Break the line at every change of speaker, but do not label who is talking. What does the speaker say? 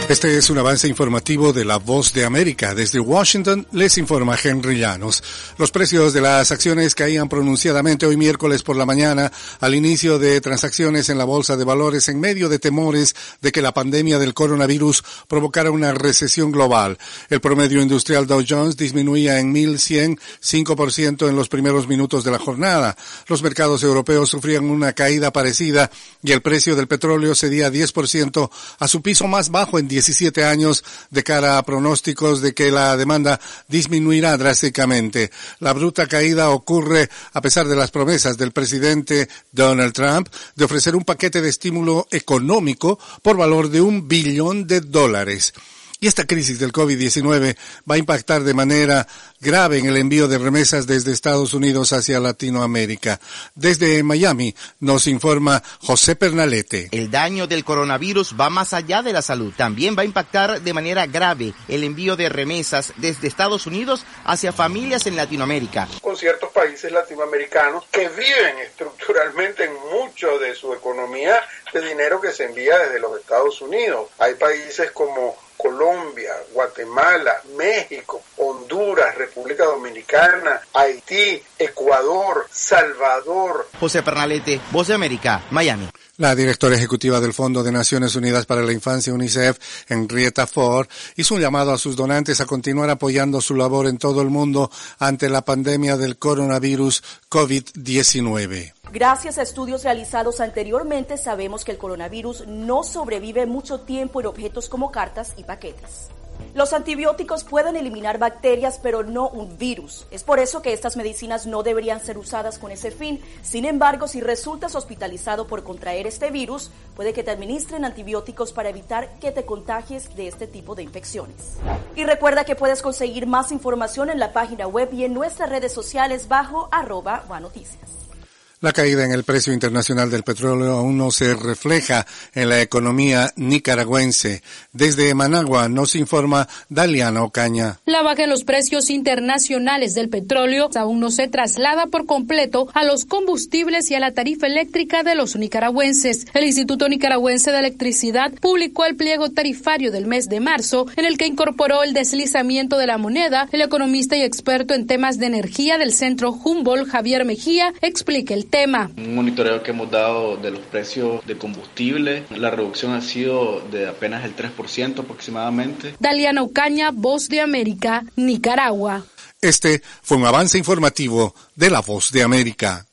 Este es un avance informativo de La Voz de América. Desde Washington les informa Henry Llanos. Los precios de las acciones caían pronunciadamente hoy miércoles por la mañana al inicio de transacciones en la Bolsa de Valores en medio de temores de que la pandemia del coronavirus provocara una recesión global. El promedio industrial Dow Jones disminuía en 1.100, 5% en los primeros minutos de la jornada. Los mercados europeos sufrían una caída parecida y el precio del petróleo cedía 10% a su piso más bajo en 17 años de cara a pronósticos de que la demanda disminuirá drásticamente. La bruta caída ocurre a pesar de las promesas del presidente Donald Trump de ofrecer un paquete de estímulo económico por valor de $1 billón. Y esta crisis del COVID-19 va a impactar de manera grave en el envío de remesas desde Estados Unidos hacia Latinoamérica. Desde Miami nos informa José Pernalete.
El daño del coronavirus va más allá de la salud. También va a impactar de manera grave el envío de remesas desde Estados Unidos hacia familias en Latinoamérica.
Con ciertos países latinoamericanos que viven estructuralmente en mucho de su economía de dinero que se envía desde los Estados Unidos. Hay países como Colombia, Guatemala, México, Honduras, República Dominicana, Haití, Ecuador, Salvador.
José Pernalete, Voz de América, Miami.
La directora ejecutiva del Fondo de Naciones Unidas para la Infancia, UNICEF, Henrietta Ford, hizo un llamado a sus donantes a continuar apoyando su labor en todo el mundo ante la pandemia del coronavirus COVID-19.
Gracias a estudios realizados anteriormente, sabemos que el coronavirus no sobrevive mucho tiempo en objetos como cartas y paquetes. Los antibióticos pueden eliminar bacterias, pero no un virus. Es por eso que estas medicinas no deberían ser usadas con ese fin. Sin embargo, si resultas hospitalizado por contraer este virus, puede que te administren antibióticos para evitar que te contagies de este tipo de infecciones. Y recuerda que puedes conseguir más información en la página web y en nuestras redes sociales bajo @WaNoticias.
La caída en el precio internacional del petróleo aún no se refleja en la economía nicaragüense. Desde Managua nos informa Daliana Ocaña.
La baja en los precios internacionales del petróleo aún no se traslada por completo a los combustibles y a la tarifa eléctrica de los nicaragüenses. El Instituto Nicaragüense de Electricidad publicó el pliego tarifario del mes de marzo, en el que incorporó el deslizamiento de la moneda. El economista y experto en temas de energía del Centro Humboldt, Javier Mejía, explica el tema.
Un monitoreo que hemos dado de los precios de combustible, la reducción ha sido de apenas el 3% aproximadamente.
Daliana Ocaña, Voz de América, Nicaragua.
Este fue un avance informativo de La Voz de América.